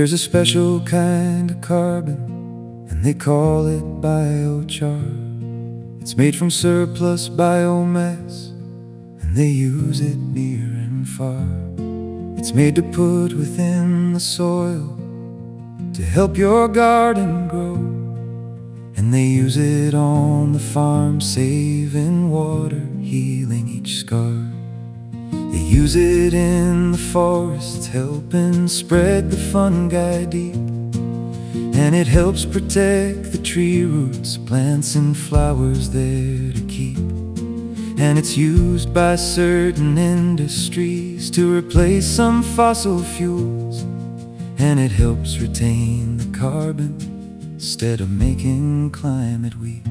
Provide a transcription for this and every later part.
There's a special kind of carbon, and they call it biochar. It's made from surplus biomass, and they use it near and far. It's made to put within the soil to help your garden grow, and they use it on the farm, saving water, healing each scar. They use it in the forest, helping spread the fungi deep, and it helps protect the tree roots, plants and flowers there to keep. And it's used by certain industries to replace some fossil fuels, and it helps retain the carbon instead of making climate weak.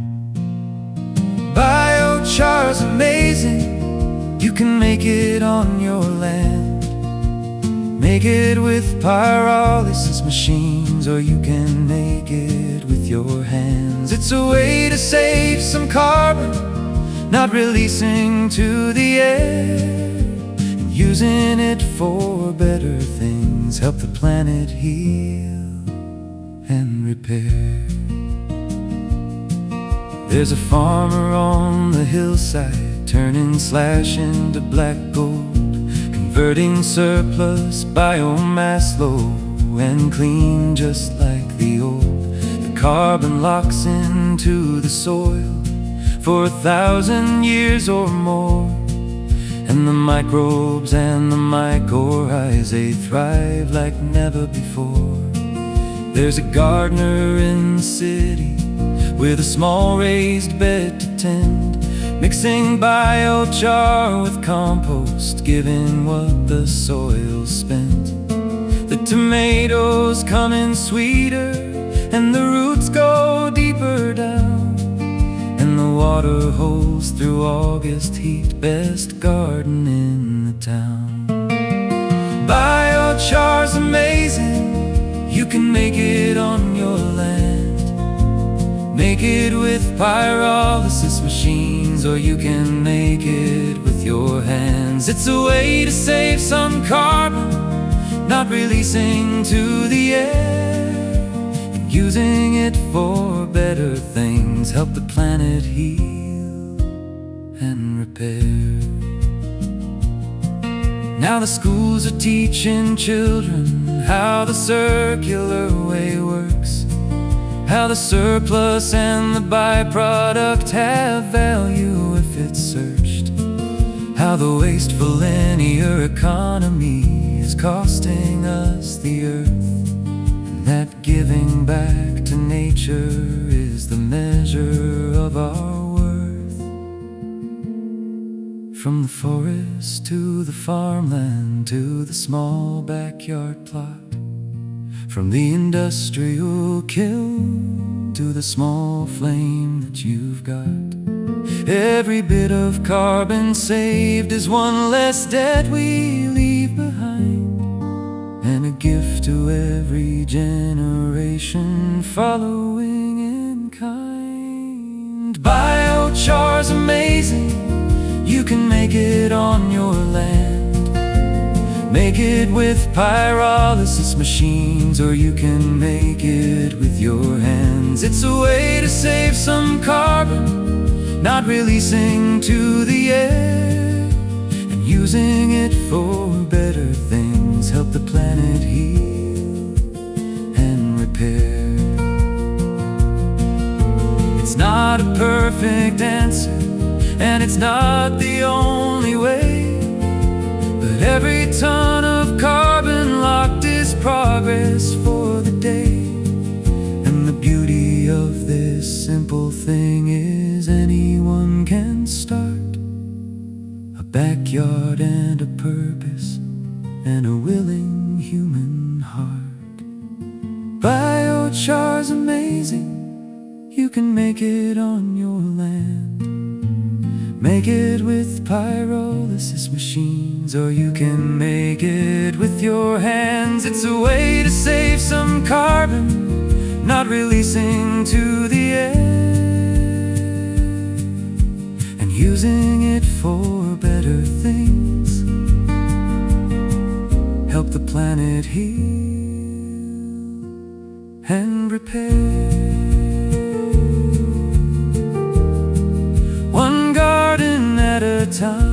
Biochar's amazing. You can make it on your land. Make it with pyrolysis machines, or you can make it with your hands. It's a way to save some carbon, not releasing to the air, and using it for better things, help the planet heal and repair. There's a farmer on the hillside, turning slash into black gold, converting surplus biomass low and clean just like the old. The carbon locks into the soil for 1,000 years or more, and the microbes and the mycorrhizae, they thrive like never before. There's a gardener in the city with a small raised bed to tend, mixing biochar with compost, giving what the soil spent. The tomatoes come in sweeter, and the roots go deeper down, and the water holds through August heat, best garden in the town. Biochar's amazing. You can make it on your land. Make it with pyrolysis machines, or you can make it with your hands. It's a way to save some carbon, not releasing to the air, and using it for better things, help the planet heal and repair. Now the schools are teaching children how the circular way works, how the surplus and the byproduct have value if it's searched, how the wasteful linear economy is costing us the earth, and that giving back to nature is the measure of our worth. From the forest to the farmland to the small backyard plot, from the industrial kiln to the small flame that you've got, every bit of carbon saved is one less debt we leave behind, and a gift to every generation following in kind. Biochar's amazing. You can make it on your land. Make it with pyrolysis machines, or you can make it with your hands. It's a way to save some carbon, not releasing to the air, and using it for better things, help the planet heal and repair. It's not a perfect answer, and it's not the only way, but every ton of carbon locked is progress for the day. And the beauty of this simple thing is anyone can start, a backyard and a purpose and a willing human heart. Biochar's amazing. You can make it on your land. Make it with pyrolysis machines, or you can make it with your hands. It's a way to save some carbon, not releasing to the air, and using it for better things, help the planet heal and repair. One garden at a time.